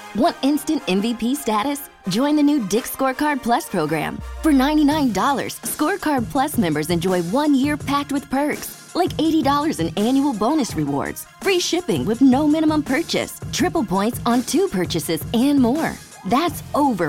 Want instant MVP status? Join the new Dick's Scorecard Plus program. For $99, Scorecard Plus members enjoy 1 year packed with perks, like $80 in annual bonus rewards, free shipping with no minimum purchase, triple points on 2 purchases, and more. That's over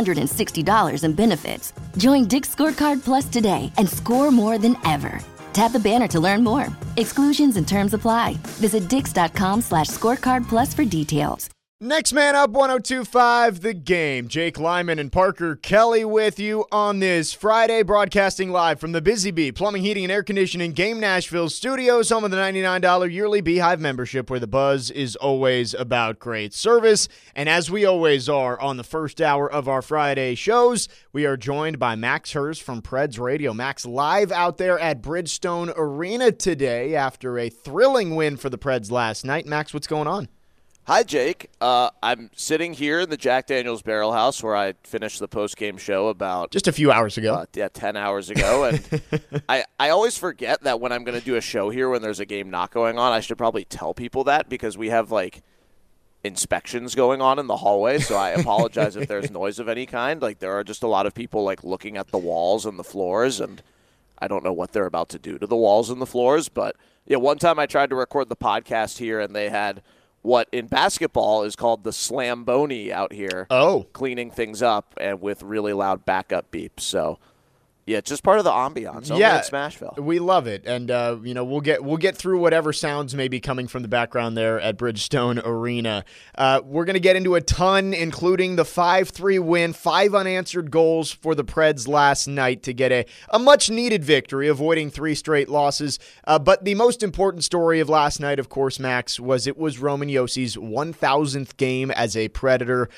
$160 in benefits. Join Dick's Scorecard Plus today and score more than ever. Tap the banner to learn more. Exclusions and terms apply. Visit dix.com/scorecard plus for details. Next man up, 102.5 The Game. Jake Lyman and Parker Kelly with you on this Friday, broadcasting live from the Busy Bee Plumbing, Heating, and Air Conditioning Game Nashville studios, home of the $99 yearly Beehive membership, where the buzz is always about great service. And as we always are on the first hour of our Friday shows, we are joined by Max Hers from Preds Radio. Max, live out there at Bridgestone Arena today after a thrilling win for the Preds last night. Max, what's going on? Hi, Jake. I'm sitting here in the Jack Daniels Barrel House where I finished the post-game show about... just a few hours ago. 10 hours ago. And I always forget that when I'm going to do a show here when there's a game not going on, I should probably tell people that because we have, inspections going on in the hallway, so I apologize if there's noise of any kind. There are just a lot of people, looking at the walls and the floors, and I don't know what they're about to do to the walls and the floors. But, yeah, one time I tried to record the podcast here, and they had... what in basketball is called the Slamboni out here. Oh. Cleaning things up and with really loud backup beeps. So, yeah, just part of the ambiance over yeah, at Smashville. We love it. And, we'll get through whatever sounds may be coming from the background there at Bridgestone Arena. We're going to get into a ton, including the 5-3 win, 5 unanswered goals for the Preds last night to get a much-needed victory, avoiding 3 straight losses. But the most important story of last night, of course, Max, was Roman Josi's 1,000th game as a Predator.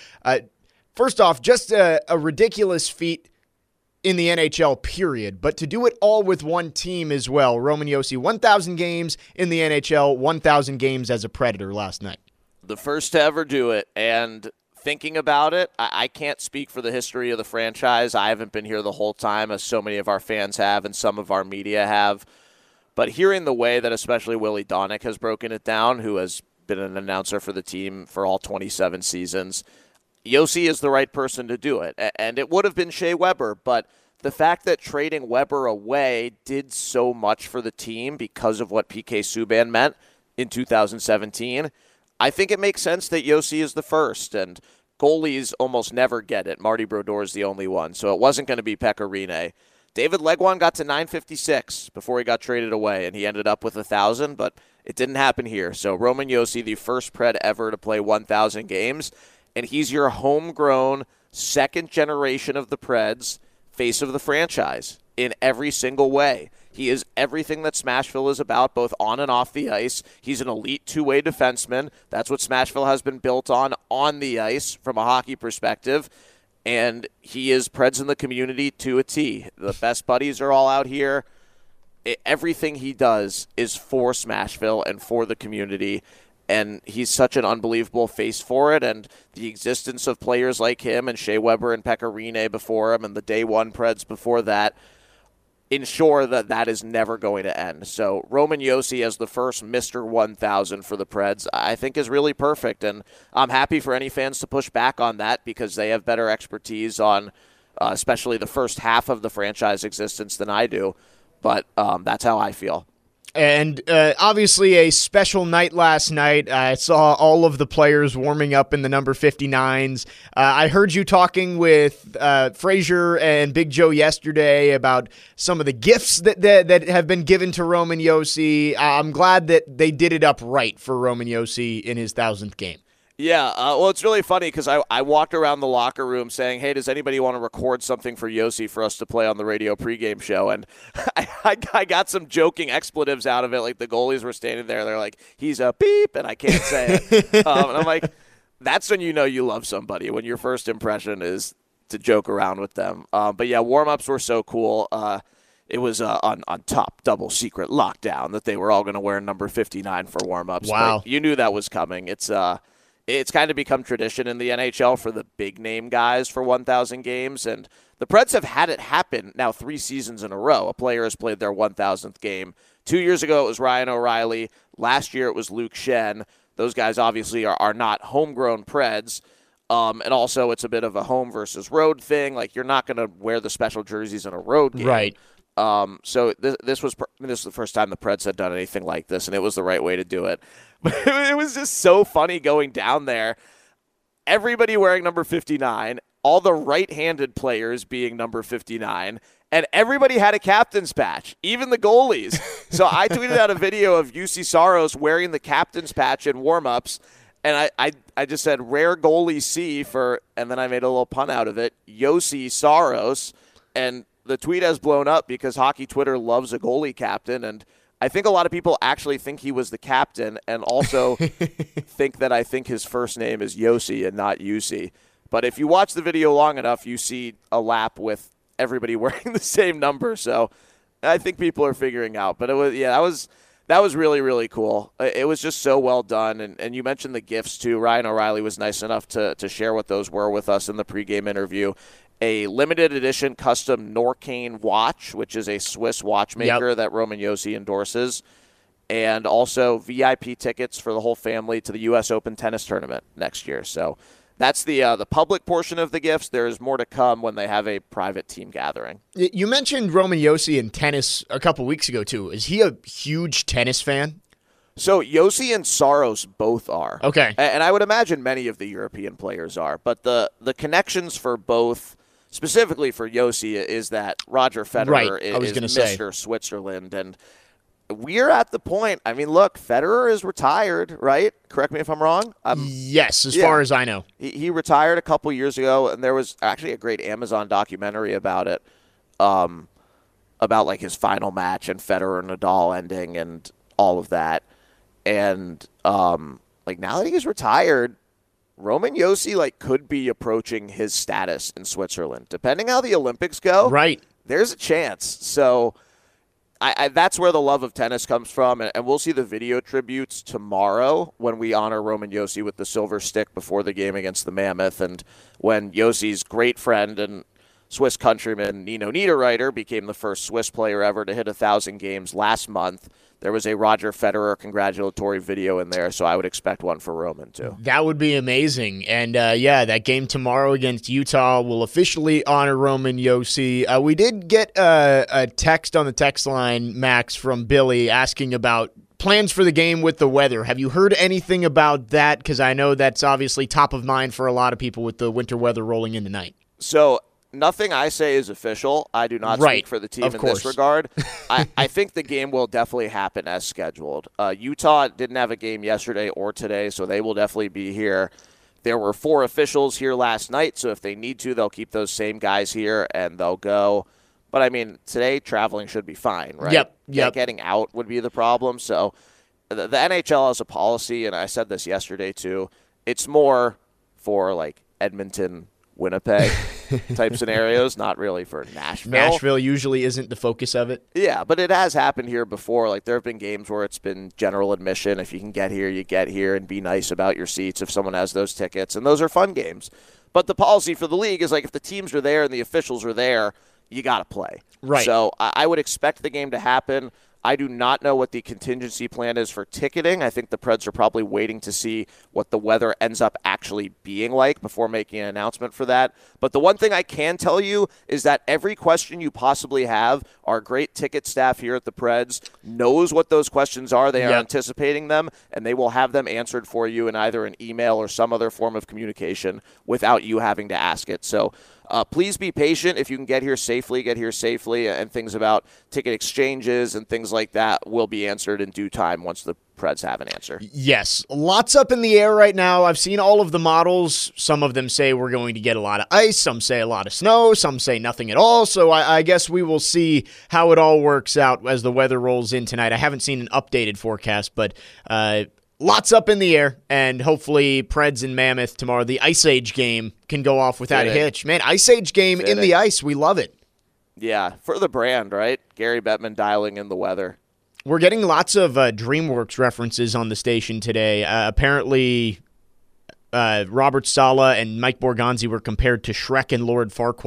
First off, just a ridiculous feat in the NHL, period. But to do it all with one team as well. Roman Josi, 1,000 games in the NHL, 1,000 games as a Predator last night. The first to ever do it. And thinking about it, I can't speak for the history of the franchise. I haven't been here the whole time, as so many of our fans have and some of our media have. But hearing the way that especially Willie Donick has broken it down, who has been an announcer for the team for all 27 seasons, Josi is the right person to do it. And it would have been Shea Weber, but the fact that trading Weber away did so much for the team because of what PK Subban meant in 2017, I think it makes sense that Josi is the first. And goalies almost never get it. Marty Brodeur is the only one, so it wasn't going to be Pekka Rinne. David Legwand got to 956 before he got traded away, and he ended up with 1,000, but it didn't happen here. So Roman Josi, the first Pred ever to play 1,000 games, and he's your homegrown second generation of the Preds, face of the franchise in every single way. He is everything that Smashville is about, both on and off the ice. He's an elite two-way defenseman. That's what Smashville has been built on the ice from a hockey perspective. And he is Preds in the community to a T. The best buddies are all out here. Everything he does is for Smashville and for the community. And he's such an unbelievable face for it. And the existence of players like him and Shea Weber and Pekka Rinne before him and the day one Preds before that ensure that that is never going to end. So Roman Josi as the first Mr. 1000 for the Preds, I think is really perfect. And I'm happy for any fans to push back on that because they have better expertise on especially the first half of the franchise existence than I do. But that's how I feel. And obviously a special night last night. I saw all of the players warming up in the number 59s. I heard you talking with Frazier and Big Joe yesterday about some of the gifts that have been given to Roman Josi. I'm glad that they did it up right for Roman Josi in his 1,000th game. Yeah, well, it's really funny because I walked around the locker room saying, hey, does anybody want to record something for Josi for us to play on the radio pregame show? And I got some joking expletives out of it. Like the goalies were standing there. They're like, he's a beep, and I can't say it. And I'm like, that's when you know you love somebody, when your first impression is to joke around with them. But, yeah, warm-ups were so cool. It was on top double secret lockdown that they were all going to wear number 59 for warm-ups. Wow. But you knew that was coming. It's kind of become tradition in the NHL for the big-name guys for 1,000 games, and the Preds have had it happen now 3 seasons in a row. A player has played their 1,000th game. 2 years ago, it was Ryan O'Reilly. Last year, it was Luke Schenn. Those guys obviously are not homegrown Preds. And also, it's a bit of a home versus road thing. Like, you're not going to wear the special jerseys in a road game. Right. So this was the first time the Preds had done anything like this, and it was the right way to do it. But it was just so funny going down there. Everybody wearing number 59, all the right-handed players being number 59, and everybody had a captain's patch, even the goalies. So I tweeted out a video of Juuse Saros wearing the captain's patch in warm-ups, and I just said, rare goalie C for, and then I made a little pun out of it, Juuse Saros, and the tweet has blown up because hockey Twitter loves a goalie captain, and I think a lot of people actually think he was the captain and also think that I think his first name is Yossi and not Juuse. But if you watch the video long enough, you see a lap with everybody wearing the same number. So I think people are figuring out. But it was that was really, really cool. It was just so well done. And you mentioned the gifts too. Ryan O'Reilly was nice enough to share what those were with us in the pregame interview. A limited edition custom Norcane watch, which is a Swiss watchmaker that Roman Josi endorses, and also VIP tickets for the whole family to the U.S. Open tennis tournament next year. So that's the public portion of the gifts. There's more to come when they have a private team gathering. You mentioned Roman Josi in tennis a couple weeks ago, too. Is he a huge tennis fan? So Josi and Saros both are. Okay. And I would imagine many of the European players are. But the connections for both, specifically for Josi, is that Roger Federer is Mr. Switzerland. And we're at the point, I mean, look, Federer is retired, right? Correct me if I'm wrong. Yes, as far as I know. He retired a couple years ago, and there was actually a great Amazon documentary about it, about like his final match and Federer and Nadal ending and all of that. And like now that he's retired, Roman Josi could be approaching his status in Switzerland. Depending how the Olympics go, right, there's a chance. So I that's where the love of tennis comes from, and we'll see the video tributes tomorrow when we honor Roman Josi with the silver stick before the game against the Mammoth, and when Josi's great friend and Swiss countryman Nino Niederreiter became the first Swiss player ever to hit 1,000 games last month. There was a Roger Federer congratulatory video in there, so I would expect one for Roman, too. That would be amazing. And, that game tomorrow against Utah will officially honor Roman Josi. We did get a text on the text line, Max, from Billy asking about plans for the game with the weather. Have you heard anything about that? Because I know that's obviously top of mind for a lot of people with the winter weather rolling in tonight. So nothing I say is official. I do not speak for the team in this regard. I think the game will definitely happen as scheduled. Utah didn't have a game yesterday or today, so they will definitely be here. There were 4 officials here last night, so if they need to, they'll keep those same guys here and they'll go. But, I mean, today traveling should be fine, right? Yep. Getting out would be the problem. So the NHL has a policy, and I said this yesterday too, it's more for, Edmonton, Winnipeg type scenarios, not really for Nashville. Nashville usually isn't the focus of it. Yeah, but it has happened here before. There have been games where it's been general admission. If you can get here, you get here, and be nice about your seats if someone has those tickets. And those are fun games. But the policy for the league is if the teams are there and the officials are there, you got to play. Right. So I would expect the game to happen. I do not know what the contingency plan is for ticketing. I think the Preds are probably waiting to see what the weather ends up actually being like before making an announcement for that. But the one thing I can tell you is that every question you possibly have, our great ticket staff here at the Preds knows what those questions are. They are anticipating them, and they will have them answered for you in either an email or some other form of communication without you having to ask it. So please be patient. If you can get here safely, and things about ticket exchanges and things like that will be answered in due time once the Preds have an answer. Yes. Lots up in the air right now. I've seen all of the models. Some of them say we're going to get a lot of ice. Some say a lot of snow. Some say nothing at all. So I guess we will see how it all works out as the weather rolls in tonight. I haven't seen an updated forecast, but lots up in the air, and hopefully Preds and Mammoth tomorrow, the Ice Age game, can go off without a hitch. Man, Ice Age game in the ice. We love it. Yeah, for the brand, right? Gary Bettman dialing in the weather. We're getting lots of DreamWorks references on the station today. Apparently, Robert Saleh and Mike Borgonzi were compared to Shrek and Lord Farquaad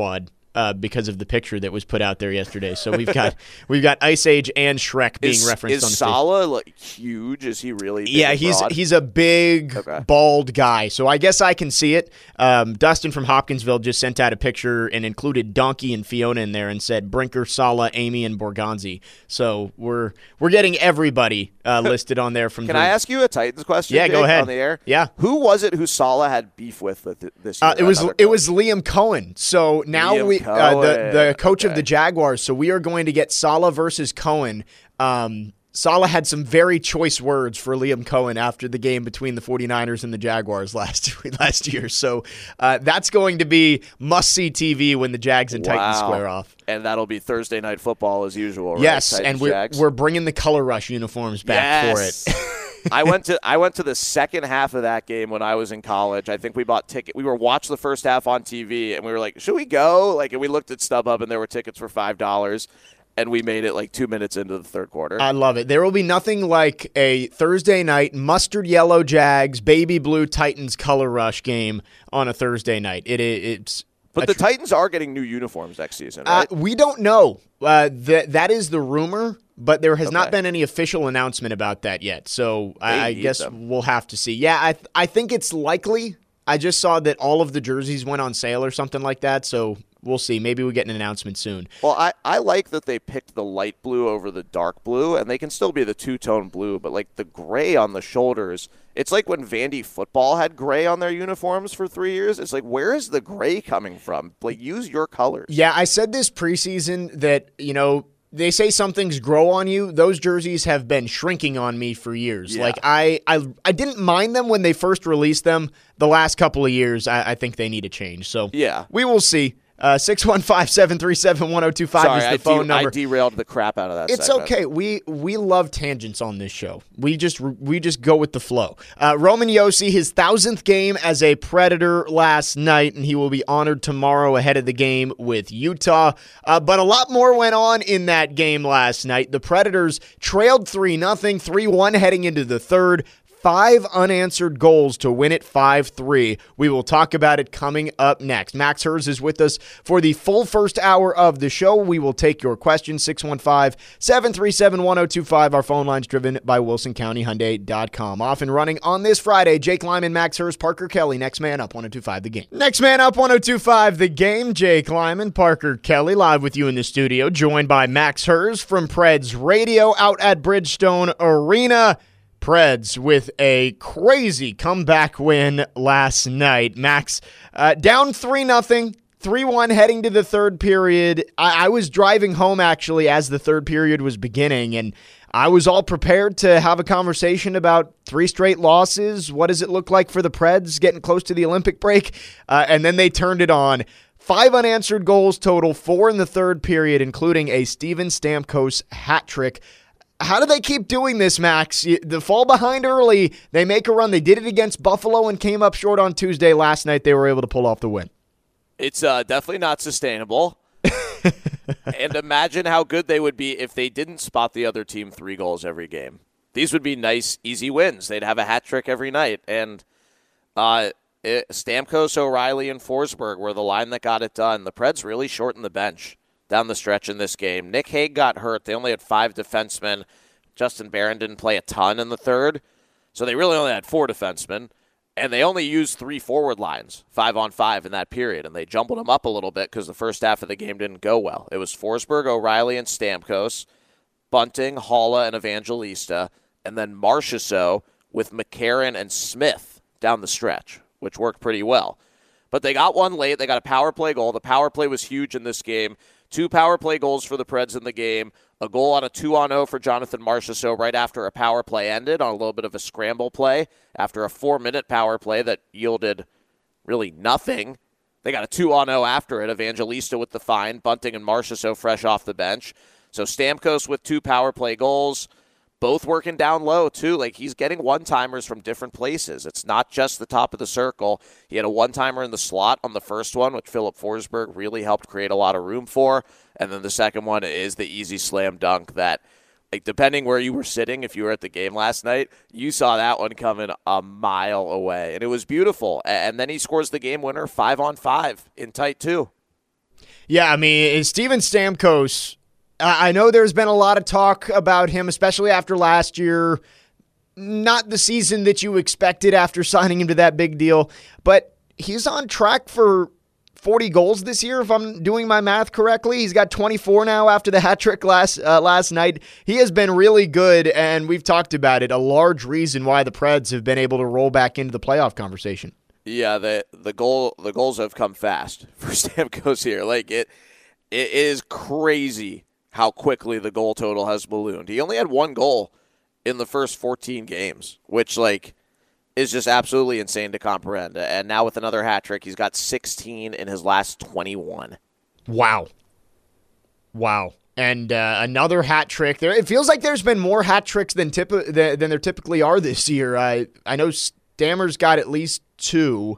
because of the picture that was put out there yesterday. So we've got Ice Age and Shrek being referenced on the stage. Is Saleh huge? Is he really big? Yeah, he's a big, bald guy. So I guess I can see it. Dustin from Hopkinsville just sent out a picture and included Donkey and Fiona in there and said Brinker, Saleh, Amy, and Borgonzi. So we're getting everybody listed on there. Can I ask you a Titans question? Yeah, Jake, go ahead. On the air. Yeah. Who was it who Saleh had beef with this year? It was Liam Cohen. So now the coach of the Jaguars. So we are going to get Saleh versus Cohen. Saleh had some very choice words for Liam Cohen after the game between the 49ers and the Jaguars last year. So that's going to be must-see TV when the Jags and Titans square off. And that'll be Thursday Night Football as usual, right? Yes, Titans, and we're bringing the Color Rush uniforms back for it. I went to the second half of that game when I was in college. I think we bought tickets. We were watching the first half on TV, and we were like, should we go? And we looked at StubHub, and there were tickets for $5. And we made it 2 minutes into the third quarter. I love it. There will be nothing like a Thursday night mustard yellow Jags, baby blue Titans Color Rush game on a Thursday night. But the Titans are getting new uniforms next season, right? We don't know. That is the rumor, but there has not been any official announcement about that yet. So I guess we'll have to see. Yeah, I think it's likely. I just saw that all of the jerseys went on sale or something like that, so we'll see. Maybe we get an announcement soon. Well, I like that they picked the light blue over the dark blue, and they can still be the two-tone blue, but the gray on the shoulders, it's like when Vandy football had gray on their uniforms for 3 years. It's like, where is the gray coming from? Use your colors. Yeah, I said this preseason that, they say some things grow on you. Those jerseys have been shrinking on me for years. Yeah. I didn't mind them when they first released them. The last couple of years, I think they need a change. So yeah, we will see. 615-737-1025 is the phone number. I derailed the crap out of that. It's segment. okay. We love tangents on this show. We just go with the flow. Roman Josi, his 1,000th game as a Predator last night, and he will be honored tomorrow ahead of the game with Utah. But a lot more went on in that game last night. The Predators trailed 3-0, 3-1 heading into the third. 5 unanswered goals to win it 5-3. We will talk about it coming up next. Max Hers is with us for the full first hour of the show. We will take your questions, 615-737-1025. Our phone line's driven by WilsonCountyHyundai.com. Off and running on this Friday, Jake Lyman, Max Hers, Parker Kelly. Next man up, 102.5 The Game. Next man up, 102.5 The Game. Jake Lyman, Parker Kelly, live with you in the studio, joined by Max Hers from Preds Radio out at Bridgestone Arena. Preds with a crazy comeback win last night. Max, down 3-0, 3-1 heading to the third period. I was driving home, actually, as the third period was beginning, and I was all prepared to have a conversation about 3 straight losses. What does it look like for the Preds getting close to the Olympic break? And then they turned it on. 5 unanswered goals total, 4 in the third period, including a Steven Stamkos hat trick. How do they keep doing this, Max? They fall behind early. They make a run. They did it against Buffalo and came up short on Tuesday. Last night, they were able to pull off the win. It's definitely not sustainable. And imagine how good they would be if they didn't spot the other team 3 goals every game. These would be nice, easy wins. They'd have a hat trick every night. And Stamkos, O'Reilly, and Forsberg were the line that got it done. The Preds really shortened the bench down the stretch in this game. Nick Hague got hurt. They only had 5 defensemen. Justin Barron didn't play a ton in the third. So they really only had 4 defensemen. And they only used 3 forward lines, 5-on-5 in that period. And they jumbled them up a little bit because the first half of the game didn't go well. It was Forsberg, O'Reilly, and Stamkos, Bunting, Haula, and Evangelista, and then Marchessault with McCarron and Smith down the stretch, which worked pretty well. But they got one late. They got a power play goal. The power play was huge in this game. 2 power play goals for the Preds in the game. A goal on a 2-on-0 for Jonathan Marchessault right after a power play ended on a little bit of a scramble play after a 4-minute power play that yielded really nothing. They got a 2-on-0 after it. Evangelista with the find. Bunting and Marchessault fresh off the bench. So Stamkos with 2 power play goals. Both working down low, too. He's getting one-timers from different places. It's not just the top of the circle. He had a one-timer in the slot on the first one, which Philip Forsberg really helped create a lot of room for. And then the second one is the easy slam dunk that, depending where you were sitting, if you were at the game last night, you saw that one coming a mile away. And it was beautiful. And then he scores the game winner 5-on-5 in tight 2. Yeah, I mean, Steven Stamkos, I know there's been a lot of talk about him, especially after last year. Not the season that you expected after signing him to that big deal, but he's on track for 40 goals this year, if I'm doing my math correctly. He's got 24 now after the hat trick last night. He has been really good, and we've talked about it, a large reason why the Preds have been able to roll back into the playoff conversation. Yeah, the goals have come fast for Stamkos here. Like it is crazy how quickly the goal total has ballooned. He only had one goal in the first 14 games, which is just absolutely insane to comprehend. And now with another hat trick, he's got 16 in his last 21. Wow. And another hat trick there. It feels like there's been more hat tricks than there typically are this year. I know Stammer's got at least 2.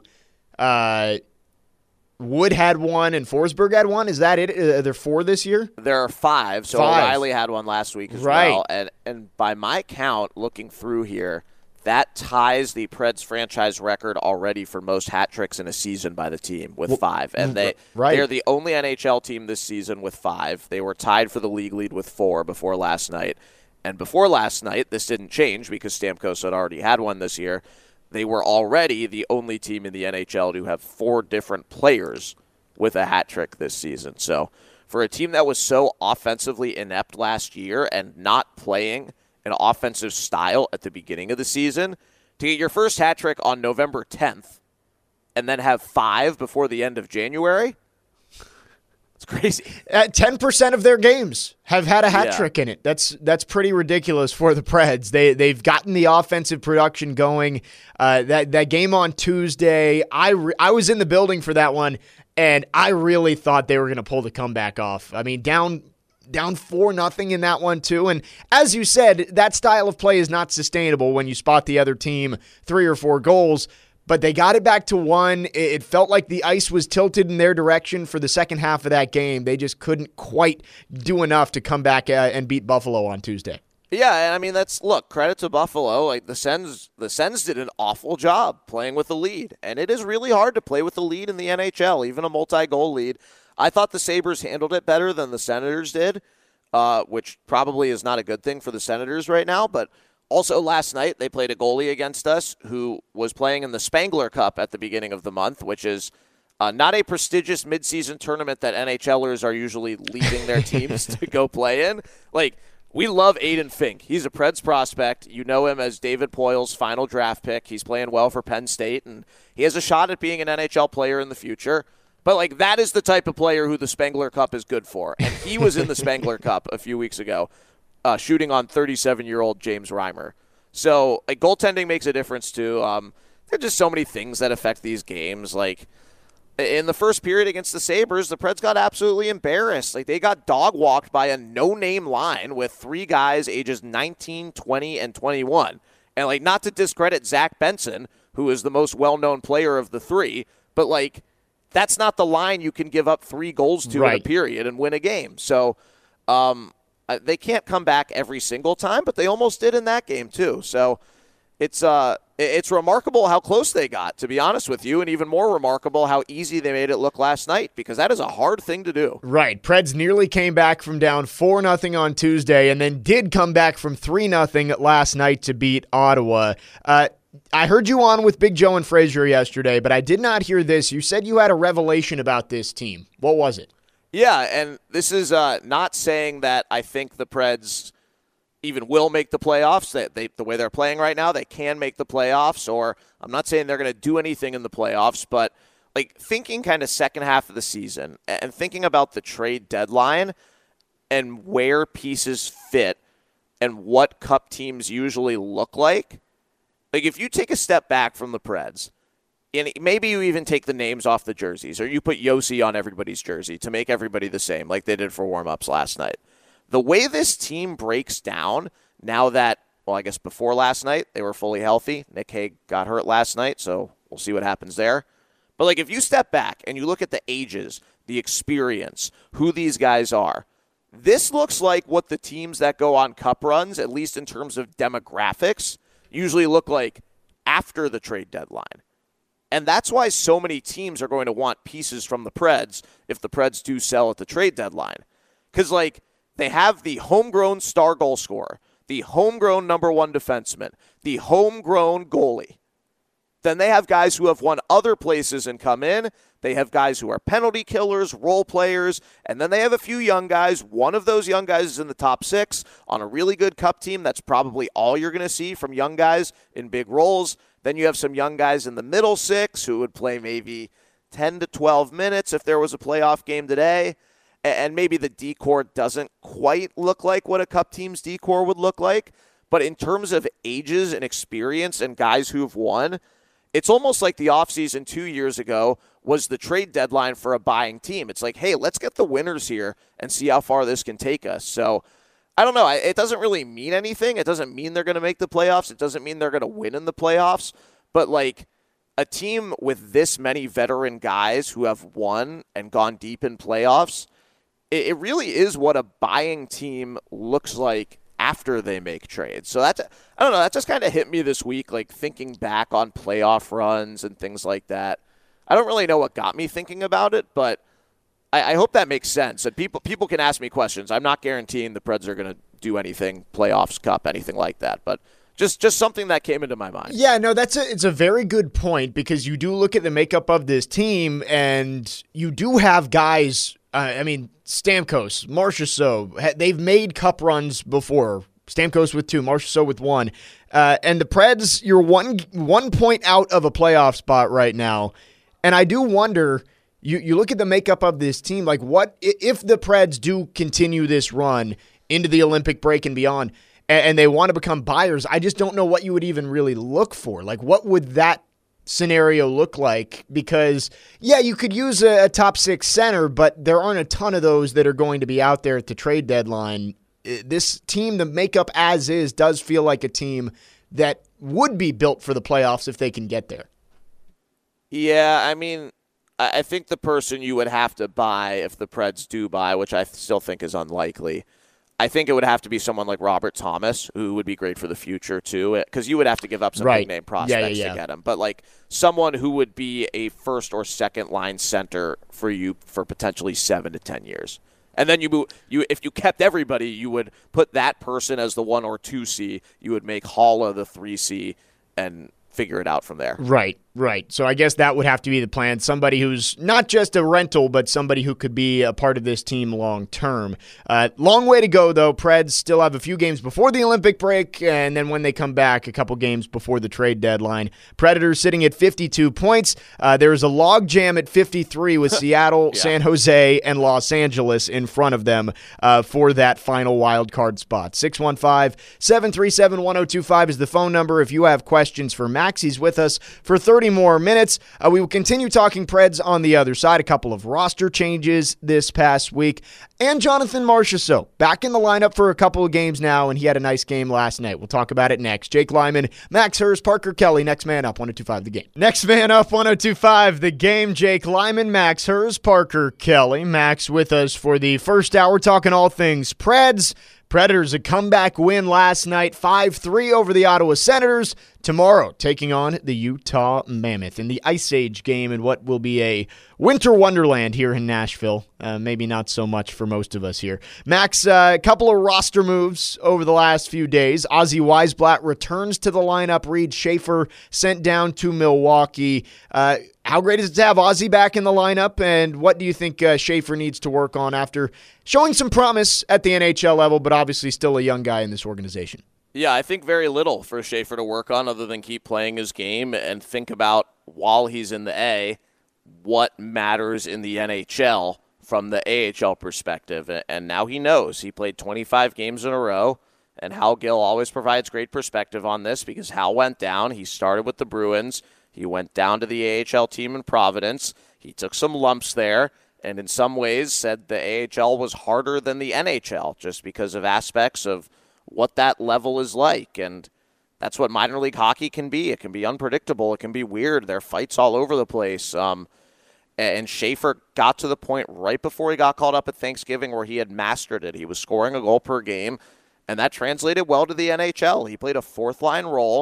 Wood had 1 and Forsberg had 1. Is that it? Are there 4 this year? There are 5. So 5. O'Reilly had 1 last week as well. And by my count, looking through here, that ties the Preds franchise record already for most hat tricks in a season by the team with 5. And they're the only NHL team this season with 5. They were tied for the league lead with 4 before last night. And before last night, this didn't change because Stamkos had already had 1 this year. They were already the only team in the NHL to have 4 different players with a hat trick this season. So for a team that was so offensively inept last year and not playing an offensive style at the beginning of the season, to get your first hat trick on November 10th and then have 5 before the end of January, it's crazy. 10% of their games have had a hat trick in it. That's pretty ridiculous for the Preds. They've gotten the offensive production going. That game on Tuesday, I was in the building for that one, and I really thought they were going to pull the comeback off. I mean, down 4-0 in that one too. And as you said, that style of play is not sustainable when you spot the other team 3 or 4 goals. But they got it back to 1. It felt like the ice was tilted in their direction for the second half of that game. They just couldn't quite do enough to come back and beat Buffalo on Tuesday. Yeah, and I mean, credit to Buffalo. Like the Sens did an awful job playing with the lead. And it is really hard to play with the lead in the NHL, even a multi-goal lead. I thought the Sabres handled it better than the Senators did, which probably is not a good thing for the Senators right now, but also last night, they played a goalie against us who was playing in the Spangler Cup at the beginning of the month, which is not a prestigious midseason tournament that NHLers are usually leaving their teams to go play in. Like, we love Aiden Fink. He's a Preds prospect. You know him as David Poyle's final draft pick. He's playing well for Penn State, and he has a shot at being an NHL player in the future. But, that is the type of player who the Spangler Cup is good for. And he was in the Spangler Cup a few weeks ago. Shooting on 37-year-old James Reimer. So, goaltending makes a difference, too. There are just so many things that affect these games. Like, in the first period against the Sabres, the Preds got absolutely embarrassed. Like, they got dog-walked by a no-name line with 3 guys ages 19, 20, and 21. And, not to discredit Zach Benson, who is the most well-known player of the 3, but, that's not the line you can give up 3 goals to in a period and win a game. So, they can't come back every single time, but they almost did in that game too. So it's remarkable how close they got, to be honest with you, and even more remarkable how easy they made it look last night, because that is a hard thing to do. Right. Preds nearly came back from down 4-0 on Tuesday and then did come back from 3-0 last night to beat Ottawa. I heard you on with Big Joe and Frazier yesterday, but I did not hear this. You said you had a revelation about this team. What was it? Yeah, and this is not saying that I think the Preds even will make the playoffs. The way they're playing right now, they can make the playoffs, or I'm not saying they're going to do anything in the playoffs, but thinking kind of second half of the season and thinking about the trade deadline and where pieces fit and what Cup teams usually look like, if you take a step back from the Preds, and maybe you even take the names off the jerseys, or you put Yossi on everybody's jersey to make everybody the same, like they did for warm-ups last night. The way this team breaks down, now that, I guess before last night, they were fully healthy. Nick Hague got hurt last night, so we'll see what happens there. But, if you step back and you look at the ages, the experience, who these guys are, this looks like what the teams that go on cup runs, at least in terms of demographics, usually look like after the trade deadline. And that's why so many teams are going to want pieces from the Preds if the Preds do sell at the trade deadline. Because, like, they have the homegrown star goal scorer, the homegrown number one defenseman, the homegrown goalie. Then they have guys who have won other places and come in. They have guys who are penalty killers, role players, and then they have a few young guys. One of those young guys is in the top 6 on a really good cup team. That's probably all you're going to see from young guys in big roles. Then you have some young guys in the middle 6 who would play maybe 10 to 12 minutes if there was a playoff game today. And maybe the D-core doesn't quite look like what a cup team's D-core would look like. But in terms of ages and experience and guys who've won, it's almost like the offseason 2 years ago was the trade deadline for a buying team. It's like, hey, let's get the winners here and see how far this can take us. So, I don't know. It doesn't really mean anything. It doesn't mean they're going to make the playoffs. It doesn't mean they're going to win in the playoffs. But, like, a team with this many veteran guys who have won and gone deep in playoffs, it really is what a buying team looks like after they make trades. So that's, I don't know, that just kind of hit me this week, like thinking back on playoff runs and things like that. I don't really know what got me thinking about it, but I hope that makes sense. And people can ask me questions. I'm not guaranteeing the Preds are going to do anything, playoffs, cup, anything like that, but just something that came into my mind. Yeah, no, it's a very good point, because you do look at the makeup of this team, and you do have guys. Stamkos, Marchessault, they've made cup runs before. Stamkos with 2, Marchessault with 1. And the Preds, you're one point out of a playoff spot right now. And I do wonder, you look at the makeup of this team, like what if the Preds do continue this run into the Olympic break and beyond, and they want to become buyers, I just don't know what you would even really look for. Like, what would that scenario look like? Because, yeah, you could use a top 6 center, but there aren't a ton of those that are going to be out there at the trade deadline. This team, the makeup as is, does feel like a team that would be built for the playoffs if they can get there. Yeah, I mean, I think the person you would have to buy if the Preds do buy, which I still think is unlikely, I think it would have to be someone like Robert Thomas, who would be great for the future, too, because you would have to give up some big-name prospects to get him. But, like, someone who would be a first- or second-line center for you for potentially 7 to 10 years. And then if you kept everybody, you would put that person as the 1 or 2C. You would make Haula the 3C and figure it out from there. Right. So I guess that would have to be the plan. Somebody who's not just a rental, but somebody who could be a part of this team long term. Long way to go, though. Preds still have a few games before the Olympic break, and then when they come back, a couple games before the trade deadline. Predators sitting at 52 points. There's a logjam at 53 with Seattle, San Jose, and Los Angeles in front of them for that final wild card spot. 615-737-1025 is the phone number if you have questions for Max. He's with us for 30 more minutes. We will continue talking Preds on the other side. A couple of roster changes this past week. And Jonathan Marchessault back in the lineup for a couple of games now, and he had a nice game last night. We'll talk about it next. Jake Lyman, Max Hers, Parker Kelly. Next man up, 102.5 The Game. Next man up, 102.5 The Game. Jake Lyman, Max Hers, Parker Kelly. Max with us for the first hour, talking all things Preds. Predators, a comeback win last night, 5-3 over the Ottawa Senators. Tomorrow, taking on the Utah Mammoth in the Ice Age game in what will be a winter wonderland here in Nashville. Maybe not so much for most of us here. Max, a couple of roster moves over the last few days. Ozzy Weisblatt returns to the lineup. Reed Schaefer sent down to Milwaukee. How great is it to have Ozzy back in the lineup, and what do you think Schaefer needs to work on after showing some promise at the NHL level, but obviously still a young guy in this organization? Yeah, I think very little for Schaefer to work on other than keep playing his game and think about, while he's in the A, what matters in the NHL from the AHL perspective. And now he knows. He played 25 games in a row, and Hal Gill always provides great perspective on this because Hal went down. He started with the Bruins. He went down to the AHL team in Providence. He took some lumps there, and in some ways said the AHL was harder than the NHL just because of aspects of what that level is like. And that's what minor league hockey can be. It can be unpredictable. It can be weird. There are fights all over the place. And Schaefer got to the point right before he got called up at Thanksgiving where he had mastered it. He was scoring a goal per game, and that translated well to the NHL. He played a fourth-line role.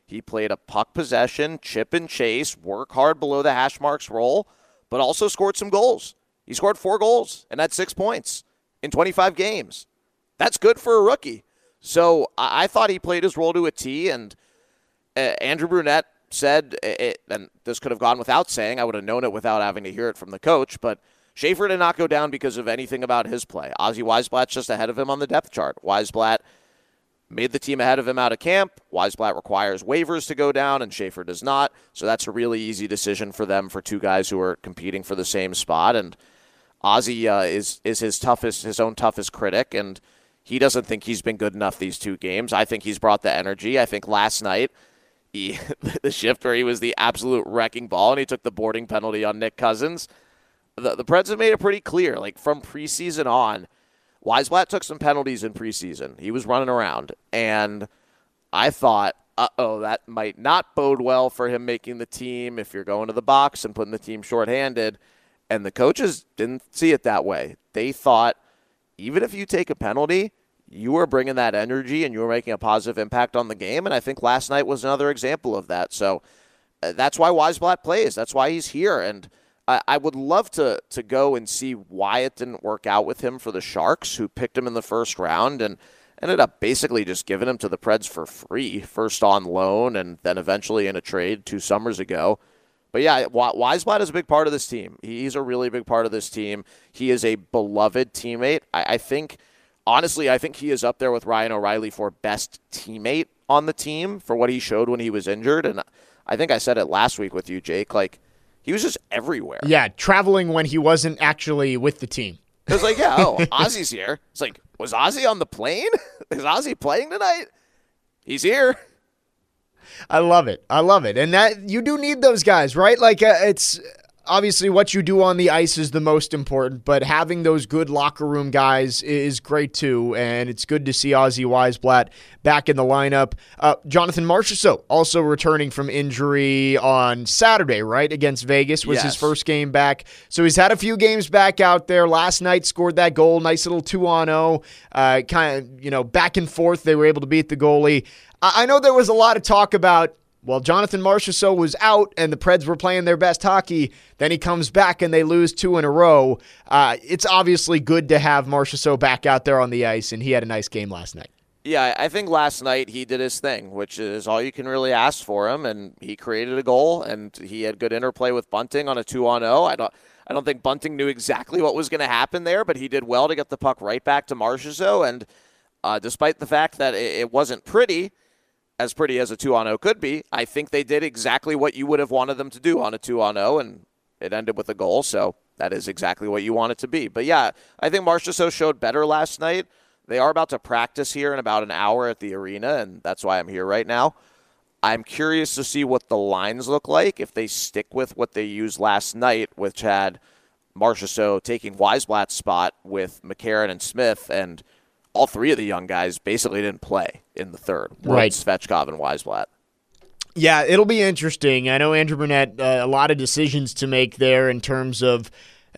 He played a puck possession, chip and chase, work hard below the hash marks role, but also scored some goals. He scored 4 goals and had 6 points in 25 games. That's good for a rookie. So I thought he played his role to a T, and Andrew Brunette said, and this could have gone without saying, I would have known it without having to hear it from the coach, but Schaefer did not go down because of anything about his play. Ozzy Weisblatt's just ahead of him on the depth chart. Weisblatt made the team ahead of him out of camp. Weisblatt requires waivers to go down, and Schaefer does not. So that's a really easy decision for them, for 2 guys who are competing for the same spot. And Ozzy is his own toughest critic, and he doesn't think he's been good enough these 2 games. I think he's brought the energy. I think last night, the shift where he was the absolute wrecking ball and he took the boarding penalty on Nick Cousins, the Preds have made it pretty clear, like from preseason on, Weisblatt took some penalties in preseason. He was running around, and I thought, that might not bode well for him making the team if you're going to the box and putting the team shorthanded. And the coaches didn't see it that way. They thought, even if you take a penalty, you are bringing that energy and you are making a positive impact on the game. And I think last night was another example of that. So that's why Weisblatt plays. That's why he's here. And I would love to go and see why it didn't work out with him for the Sharks, who picked him in the first round and ended up basically just giving him to the Preds for free, first on loan and then eventually in a trade 2 summers ago. But yeah, Weisblatt is a big part of this team. He's a really big part of this team. He is a beloved teammate. I think he is up there with Ryan O'Reilly for best teammate on the team for what he showed when he was injured. And I think I said it last week with you, Jake, like he was just everywhere. Yeah, traveling when he wasn't actually with the team. It was like, Ozzy's here. It's like, was Ozzy on the plane? Is Ozzy playing tonight? He's here. I love it. And that you do need those guys, right? Like it's obviously what you do on the ice is the most important, but having those good locker room guys is great too. And it's good to see Ozzy Weisblatt back in the lineup. Jonathan Marchessault also returning from injury on Saturday, right? Against Vegas was his first game back. So he's had a few games back out there. Last night scored that goal. Nice little 2-on-0. Kind of, back and forth. They were able to beat the goalie. I know there was a lot of talk about, well, Jonathan Marchessault was out and the Preds were playing their best hockey. Then he comes back and they lose 2 in a row. It's obviously good to have Marchessault back out there on the ice, and he had a nice game last night. Yeah, I think last night he did his thing, which is all you can really ask for him, and he created a goal, and he had good interplay with Bunting on a 2-on-0. I don't think Bunting knew exactly what was going to happen there, but he did well to get the puck right back to Marchessault, and despite the fact that it wasn't pretty as a 2-on-0 could be, I think they did exactly what you would have wanted them to do on a 2-on-0, and it ended with a goal, so that is exactly what you want it to be. But yeah, I think Marchessault showed better last night. They are about to practice here in about an hour at the arena, and that's why I'm here right now. I'm curious to see what the lines look like if they stick with what they used last night, which had Marchessault taking Weisblatt's spot with McCarron and Smith, and all 3 of the young guys basically didn't play in the third. Right. Svechkov and Weisblatt. Yeah, it'll be interesting. I know Andrew Brunette, a lot of decisions to make there in terms of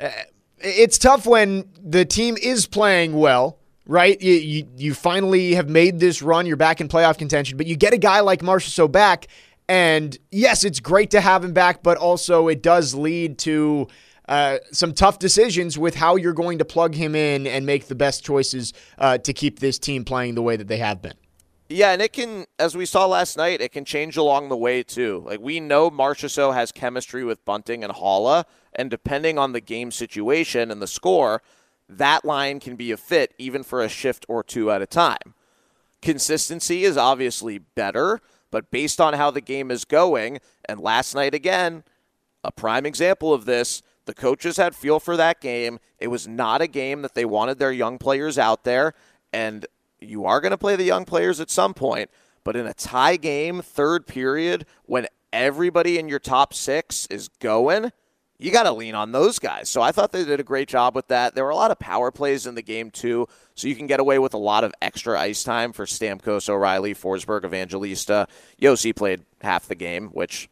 it's tough when the team is playing well, right? You finally have made this run. You're back in playoff contention, but you get a guy like Marchessault back, and yes, it's great to have him back, but also it does lead to some tough decisions with how you're going to plug him in and make the best choices to keep this team playing the way that they have been. Yeah, and it can, as we saw last night, it can change along the way too. Like, we know Marchessault has chemistry with Bunting and Haula, and depending on the game situation and the score, that line can be a fit even for a shift or 2 at a time. Consistency is obviously better, but based on how the game is going, and last night again, a prime example of this, the coaches had feel for that game. It was not a game that they wanted their young players out there, and you are going to play the young players at some point, but in a tie game, third period, when everybody in your top 6 is going, you got to lean on those guys. So I thought they did a great job with that. There were a lot of power plays in the game too, so you can get away with a lot of extra ice time for Stamkos, O'Reilly, Forsberg, Evangelista. Yossi played half the game, which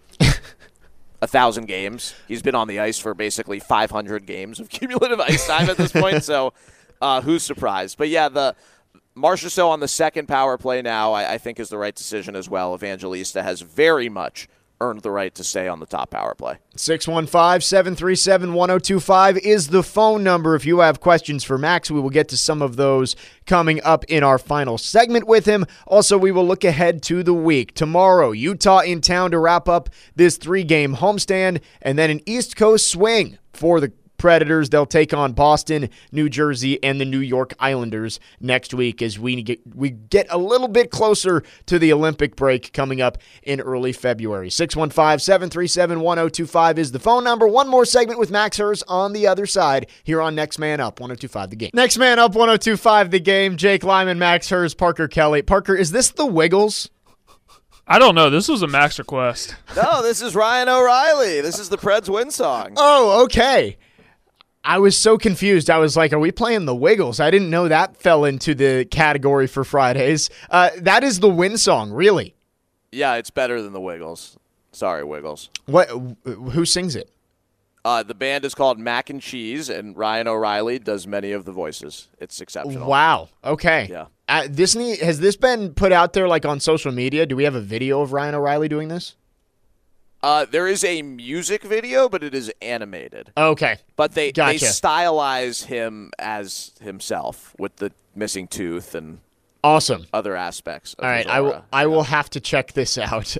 1,000 games. He's been on the ice for basically 500 games of cumulative ice time at this point, so who's surprised? But yeah, Marchessault on the second power play now, I think, is the right decision as well. Evangelista has very much earned the right to stay on the top power play. 615-737-1025 is the phone number. If you have questions for Max, we will get to some of those coming up in our final segment with him. Also, we will look ahead to the week. Tomorrow, Utah in town to wrap up this 3-game homestand, and then an East Coast swing for the Predators. They'll take on Boston, New Jersey, and the New York Islanders next week as we get a little bit closer to the Olympic break coming up in early February. 615-737-1025 is the phone number. One more segment with Max Hers on the other side here on Next Man Up 102.5 The Game. Next Man Up 102.5 The Game. Jake Lyman, Max Hers, Parker Kelly. Parker, is this the Wiggles? I don't know. This was a Max request. No, this is Ryan O'Reilly. This is the Preds win song. Oh, okay. I was so confused. I was like, are we playing the Wiggles? I didn't know that fell into the category for Fridays. That is the win song, really? Yeah, it's better than the Wiggles. Sorry, Wiggles. What? Who sings it? The band is called Mac and Cheese, and Ryan O'Reilly does many of the voices. It's exceptional. Wow. Okay. Yeah. Has this been put out there like on social media? Do we have a video of Ryan O'Reilly doing this? There is a music video, but it is animated. Okay. But they Gotcha. stylize him as himself with the missing tooth and awesome other aspects of All right, his aura. I will have to check this out.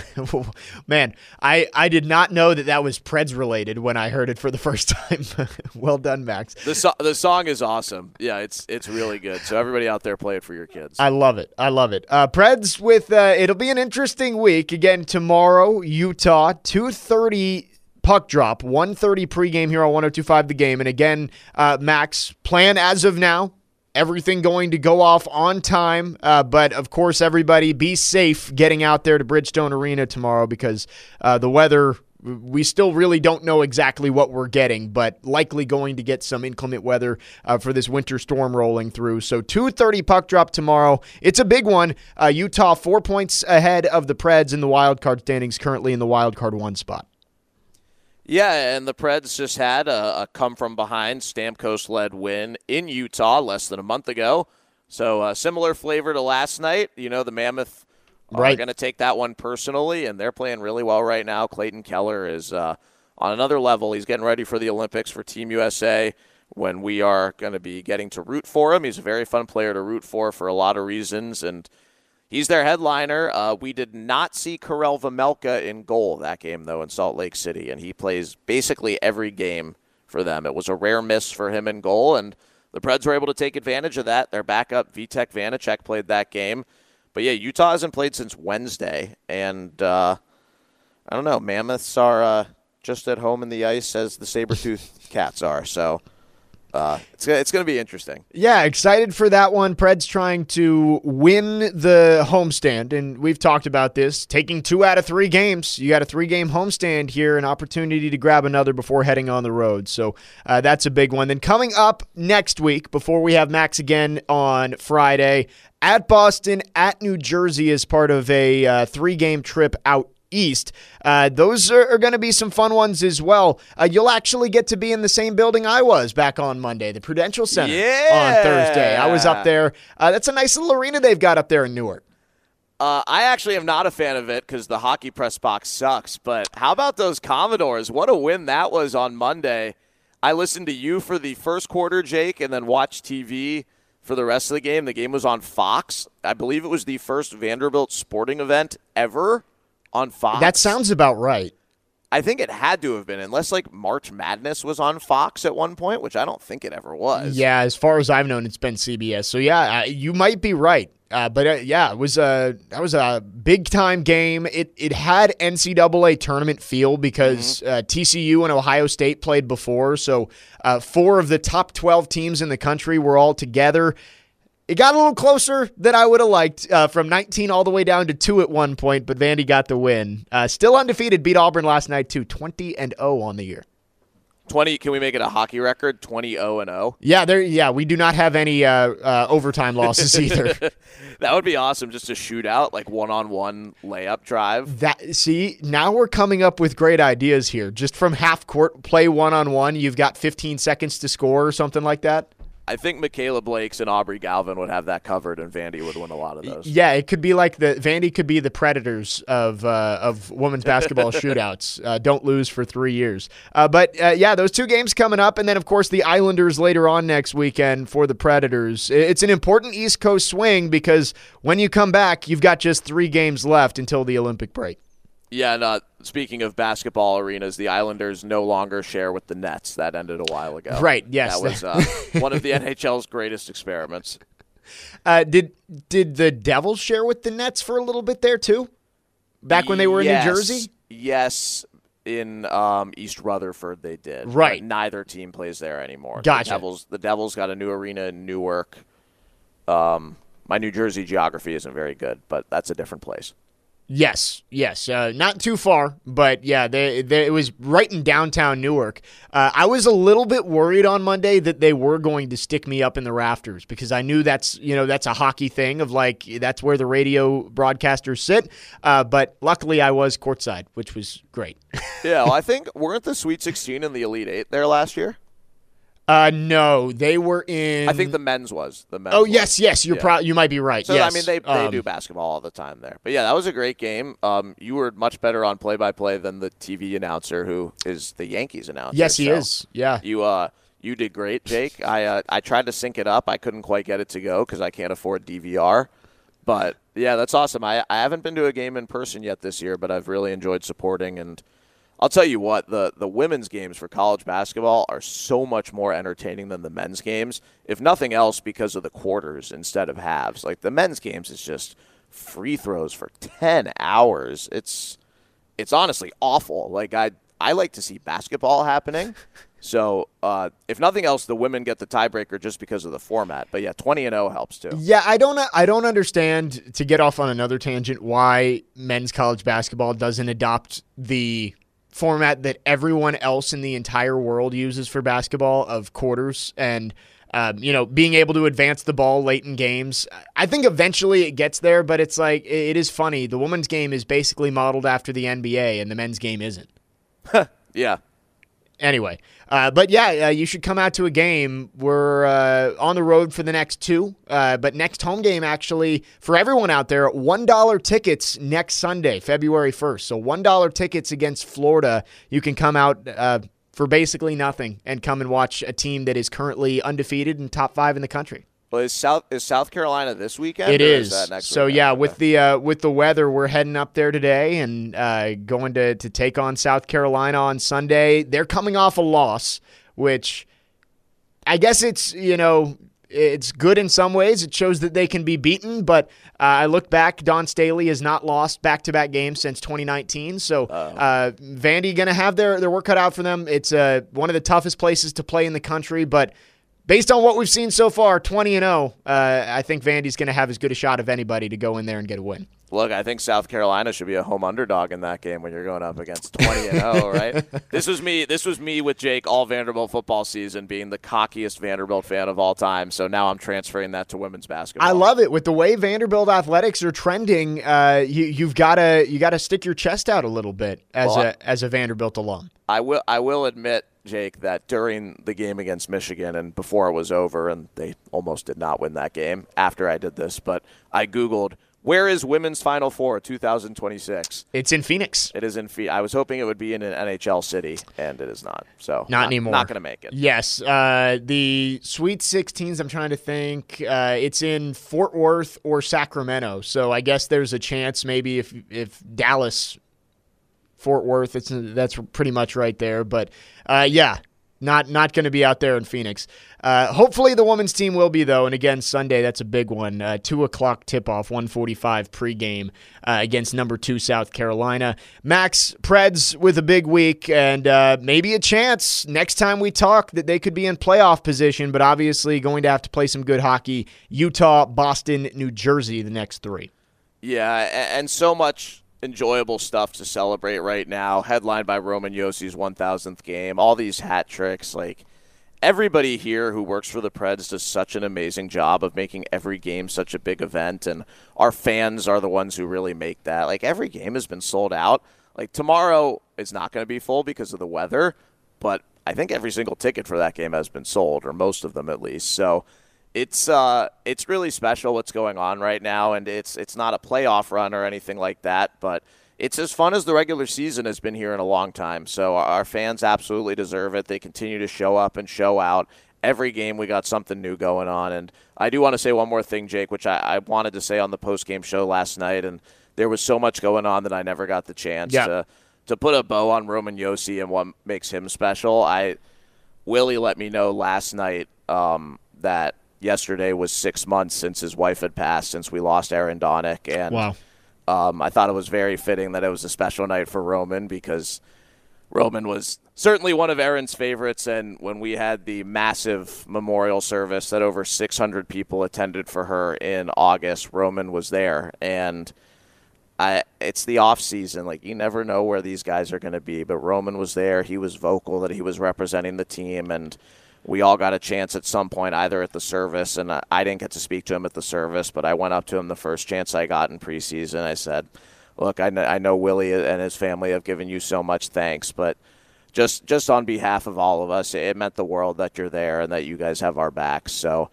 Man, I did not know that was Preds related when I heard it for the first time. Well done, Max. The song is awesome. Yeah, it's really good. So everybody out there, play it for your kids. I love it. Preds with it'll be an interesting week. Again, tomorrow, Utah, 2:30 puck drop, 1:30 pregame here on 102.5 The Game. And again, Max, plan as of now, everything going to go off on time. But, of course, everybody be safe getting out there to Bridgestone Arena tomorrow because the weather, we still really don't know exactly what we're getting, but likely going to get some inclement weather for this winter storm rolling through. So 2:30 puck drop tomorrow. It's a big one. Utah 4 points ahead of the Preds in the wild card standings, currently in the wild card 1 spot. Yeah, and the Preds just had a come-from-behind Stamkos-led win in Utah less than a month ago. So similar flavor to last night. You know, the Mammoth are going to take that one personally, and they're playing really well right now. Clayton Keller is on another level. He's getting ready for the Olympics for Team USA when we are going to be getting to root for him. He's a very fun player to root for a lot of reasons, and he's their headliner. We did not see Karel Vejmelka in goal that game, though, in Salt Lake City, and he plays basically every game for them. It was a rare miss for him in goal, and the Preds were able to take advantage of that. Their backup, Vitek Vanacek, played that game. But, yeah, Utah hasn't played since Wednesday, and I don't know. Mammoths are just at home in the ice as the saber-toothed cats are, so it's going to be interesting. Yeah, excited for that one. Preds trying to win the homestand, and we've talked about this. Taking 2 out of 3 games. You got a 3-game homestand here, an opportunity to grab another before heading on the road. So that's a big one. Then coming up next week, before we have Max again on Friday, at Boston, at New Jersey as part of a 3-game trip out East. Those are going to be some fun ones as well. You'll actually get to be in the same building I was back on Monday, the Prudential Center on Thursday. I was up there. That's a nice little arena they've got up there in Newark. I actually am not a fan of it because the hockey press box sucks, but how about those Commodores? What a win that was on Monday. I listened to you for the first quarter, Jake, and then watched TV for the rest of the game. The game was on Fox. I believe it was the first Vanderbilt sporting event ever on Fox. That sounds about right. I think it had to have been, unless like March Madness was on Fox at one point, which I don't think it ever was. Yeah, as far as I've known, it's been CBS. So yeah, you might be right. But yeah, that was a big time game. It had NCAA tournament feel because TCU and Ohio State played before. So 4 of the top 12 teams in the country were all together. It got a little closer than I would have liked, from 19 all the way down to 2 at one point, but Vandy got the win. Still undefeated, beat Auburn last night too, 20-0 on the year. 20. Can we make it a hockey record? 20-0-0. Yeah, we do not have any overtime losses either. That would be awesome, just a shootout, like one-on-one layup drive. Now we're coming up with great ideas here. Just from half court, play one-on-one. You've got 15 seconds to score or something like that. I think Michaela Blakes and Aubrey Galvin would have that covered, and Vandy would win a lot of those. Yeah, it could be like Vandy could be the Predators of women's basketball shootouts. Don't lose for 3 years. But those two games coming up, and then of course the Islanders later on next weekend for the Predators. It's an important East Coast swing because when you come back, you've got just 3 games left until the Olympic break. Yeah, and speaking of basketball arenas, the Islanders no longer share with the Nets. That ended a while ago. Right, yes. That was one of the NHL's greatest experiments. Did the Devils share with the Nets for a little bit there, too? Back when they were in New Jersey? Yes, in East Rutherford they did. Right. But neither team plays there anymore. Gotcha. The Devils got a new arena in Newark. My New Jersey geography isn't very good, but that's a different place. Yes. Not too far, but yeah, it was right in downtown Newark. I was a little bit worried on Monday that they were going to stick me up in the rafters because I knew that's a hockey thing of like that's where the radio broadcasters sit. But luckily I was courtside, which was great. Yeah, well, I think weren't the Sweet 16 and the Elite 8 there last year? No, they were in. I think the men's was. Yes, you might be right. So, yes. I mean, they do basketball all the time there. But, yeah, that was a great game. You were much better on play-by-play than the TV announcer who is the Yankees announcer. Yes, he is. Yeah. You did great, Jake. I tried to sync it up. I couldn't quite get it to go because I can't afford DVR. But, yeah, that's awesome. I haven't been to a game in person yet this year, but I've really enjoyed supporting. And I'll tell you what, the women's games for college basketball are so much more entertaining than the men's games, if nothing else because of the quarters instead of halves. Like the men's games is just free throws for 10 hours. It's honestly awful. Like I like to see basketball happening. So if nothing else, the women get the tiebreaker just because of the format. But yeah, 20-0 helps too. Yeah, I don't understand, to get off on another tangent, why men's college basketball doesn't adopt the format that everyone else in the entire world uses for basketball of quarters and being able to advance the ball late in games. I think eventually it gets there, but it's like it is funny. The women's game is basically modeled after the NBA and the men's game isn't. Yeah. Anyway, you should come out to a game. We're on the road for the next 2, but next home game, actually, for everyone out there, $1 tickets next Sunday, February 1st. So $1 tickets against Florida. You can come out for basically nothing and come and watch a team that is currently undefeated and top 5 in the country. Well, is South Carolina this weekend? It is. That next so weekend? Yeah, with the weather, we're heading up there today and going to take on South Carolina on Sunday. They're coming off a loss, which I guess it's good in some ways. It shows that they can be beaten, but I look back, Dawn Staley has not lost back-to-back games since 2019. So Vandy going to have their work cut out for them. It's one of the toughest places to play in the country, but based on what we've seen so far, 20-0, I think Vandy's going to have as good a shot of anybody to go in there and get a win. Look, I think South Carolina should be a home underdog in that game when you're going up against 20-0, right? This was me with Jake all Vanderbilt football season, being the cockiest Vanderbilt fan of all time. So now I'm transferring that to women's basketball. I love it. With the way Vanderbilt athletics are trending, you've got to stick your chest out a little bit as a Vanderbilt alum. I will admit, Jake, that during the game against Michigan and before it was over, and they almost did not win that game after I did this, but I Googled, where is Women's Final Four 2026? It's in Phoenix. It is in Phoenix. I was hoping it would be in an NHL city, and it is not. So not anymore. Not going to make it. Yes. The Sweet 16s, I'm trying to think. It's in Fort Worth or Sacramento. So I guess there's a chance maybe if Dallas, Fort Worth, that's pretty much right there. But not going to be out there in Phoenix. Hopefully the women's team will be, though. And again, Sunday, that's a big one. 2 o'clock tip-off, 1:45 pregame against number 2 South Carolina. Max, Preds with a big week and maybe a chance next time we talk that they could be in playoff position, but obviously going to have to play some good hockey. Utah, Boston, New Jersey, the next 3. Yeah, and so much enjoyable stuff to celebrate right now, headlined by Roman Yossi's 1,000th game, all these hat tricks. Like, everybody here who works for the Preds does such an amazing job of making every game such a big event, and our fans are the ones who really make that. Like, every game has been sold out. Like, tomorrow is not going to be full because of the weather, but I think every single ticket for that game has been sold, or most of them at least. So it's really special what's going on right now, and it's not a playoff run or anything like that, but it's as fun as the regular season has been here in a long time. So our fans absolutely deserve it. They continue to show up and show out. Every game we got something new going on. And I do want to say one more thing, Jake, which I wanted to say on the post-game show last night, and there was so much going on that I never got the chance to put a bow on Roman Josi and what makes him special. Willie let me know last night that yesterday was 6 months since his wife had passed, since we lost Aaron Donick. And wow. I thought it was very fitting that it was a special night for Roman, because Roman was certainly one of Aaron's favorites, and when we had the massive memorial service that over 600 people attended for her in August, Roman was there. And it's the off season. Like, you never know where these guys are going to be, but Roman was there. He was vocal that he was representing the team, and we all got a chance at some point, either at the service, and I didn't get to speak to him at the service, but I went up to him the first chance I got in preseason. I said, look, I know Willie and his family have given you so much thanks, but just on behalf of all of us, it meant the world that you're there and that you guys have our backs. So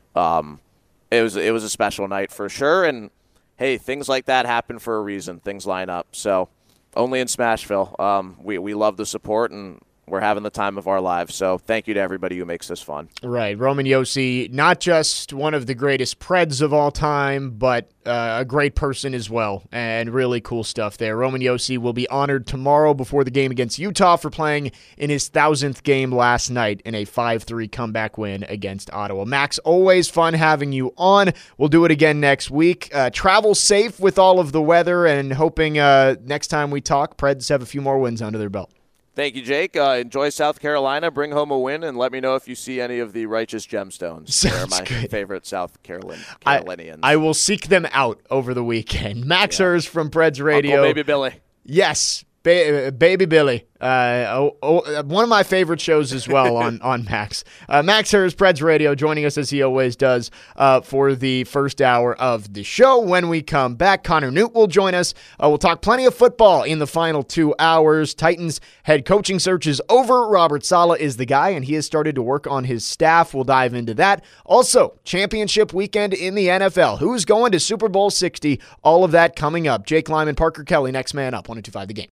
it was a special night for sure, and hey, things like that happen for a reason. Things line up. So only in Smashville. We love the support, and we're having the time of our lives. So thank you to everybody who makes this fun. Right. Roman Josi, not just one of the greatest Preds of all time, but a great person as well, and really cool stuff there. Roman Josi will be honored tomorrow before the game against Utah for playing in his 1,000th game last night in a 5-3 comeback win against Ottawa. Max, always fun having you on. We'll do it again next week. Travel safe with all of the weather, and hoping next time we talk, Preds have a few more wins under their belt. Thank you, Jake. Enjoy South Carolina. Bring home a win, and let me know if you see any of the righteous gemstones. They're my favorite South Carolinians. I will seek them out over the weekend. Max Hers from Preds Radio. Uncle Baby Billy. Yes, Baby Billy. One of my favorite shows as well on Max. Max Hers, Preds Radio, joining us as he always does for the first hour of the show. When we come back, Connor Newt will join us. We'll talk plenty of football in the final 2 hours. Titans head coaching search is over. Robert Saleh is the guy, and he has started to work on his staff. We'll dive into that. Also, championship weekend in the NFL. Who's going to Super Bowl 60? All of that coming up. Jake Lyman, Parker Kelly, next man up. 102.5 The Game.